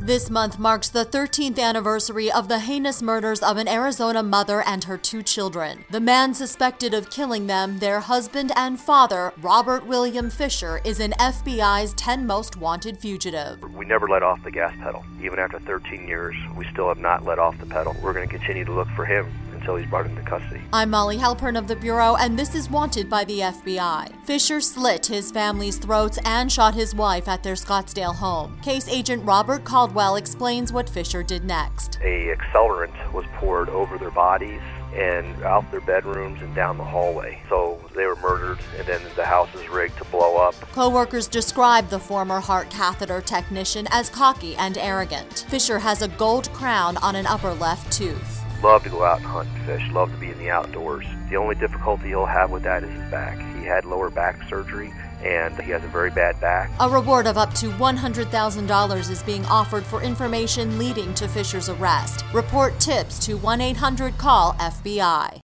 This month marks the 13th anniversary of the heinous murders of an Arizona mother and her 2 children. The man suspected of killing them, their husband and father, Robert William Fisher, is an FBI's 10 most wanted fugitive. We never let off the gas pedal. Even after 13 years, we still have not let off the pedal. We're going to continue to look for him until he's brought into custody. I'm Molly Halpern of the Bureau, and this is Wanted by the FBI. Fisher slit his family's throats and shot his wife at their Scottsdale home. Case agent Robert Caldwell explains what Fisher did next. A accelerant was poured over their bodies and out their bedrooms and down the hallway. So they were murdered, and then the house is rigged to blow up. Co-workers described the former heart catheter technician as cocky and arrogant. Fisher has a gold crown on an upper left tooth. Love to go out and hunt and fish, love to be in the outdoors. The only difficulty he'll have with that is his back. He had lower back surgery, and he has a very bad back. A reward of up to $100,000 is being offered for information leading to Fisher's arrest. Report tips to 1-800-CALL-FBI.